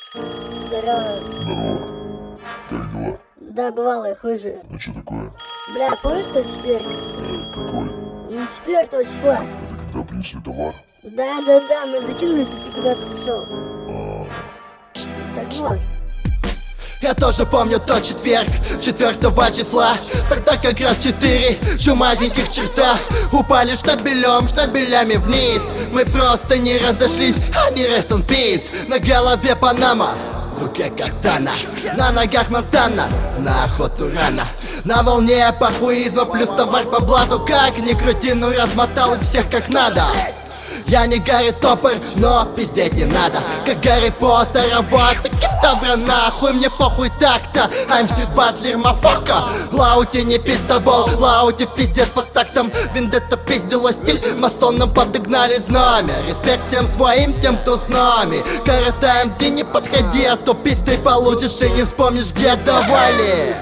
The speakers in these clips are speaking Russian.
Здорово. Здорово. Как дела? Да, бывало и хуже. А что такое? Бля, помнишь тот четверг? Какой? 4 числа. Это когда принесли товар? Да, мы закинулись, и ты куда-то ушел. А, Так вот, Я тоже помню тот четверг, 4 числа. Тогда как раз 4 чумазеньких черта упали штабелями вниз. Мы просто не разошлись, а не rest in peace. На голове Панама, в руке катана, на ногах Монтана, на охоту рано. На волне похуизма плюс товар по блату. Как ни крути, ну размотал их всех как надо. Я не Гарри Топпер, но пиздеть не надо. Как Гарри Поттер, вот китавра нахуй, мне похуй так-то. I'm street батлер, мафака. Лаути не пиздобол, Лаути пиздец под тактом. Вендетта пиздила стиль, масонам подогнали знамя. Респект всем своим, тем, кто с нами. Коротаем дни, не подходи, а то пиздой получишь и не вспомнишь, где давали.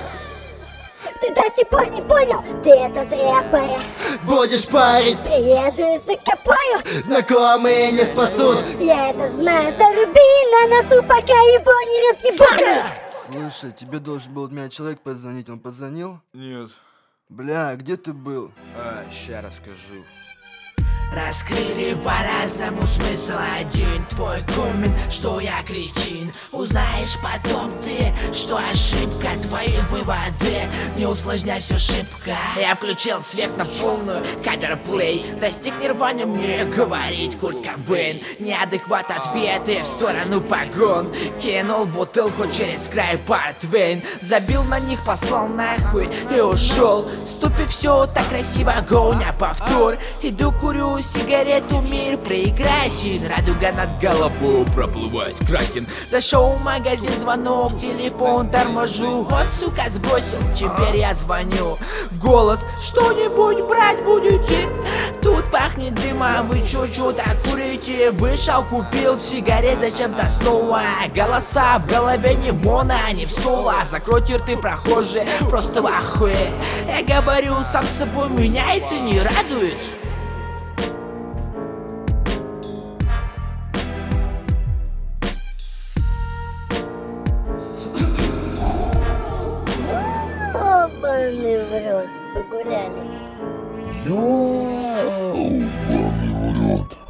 ты до сих пор не понял, ты это зря, паря. Будешь парить, Приеду и закопаю. знакомые не спасут. Я это знаю, заруби на носу, пока его не разъебали. Слушай, тебе должен был от меня человек позвонить, он позвонил? Нет. Бля, где ты был? Ща расскажу. Раскрыли по-разному смысл один. Твой коммент, что я кретин. Узнаешь потом ты, что ошибка. Твои выводы, не усложняй все шибко. Я включил свет на полную, каверплей. Достиг нирваны, мне говорить Курт Кобейн. Неадекват ответы в сторону погон. Кинул бутылку через край портвейн. Забил на них, послал нахуй и ушел. Ступив все так красиво, гоня повтор. Иду курю сигарету, мир прекрасен. Радуга над головой, проплывает кракен. Зашел в магазин, звонок, телефон, торможу. Вот, сука, сбросил, теперь я звоню. Голос, что-нибудь брать будете? Тут пахнет дымом, вы чё так курите? Вышел, купил сигарет, зачем-то снова. Голоса в голове не моно, а не в соло. Закройте рты, прохожие, просто в ахуе. Я говорю сам с собой, меня это не радует. Ёбаный в рот, погуляли. ёбаный в рот.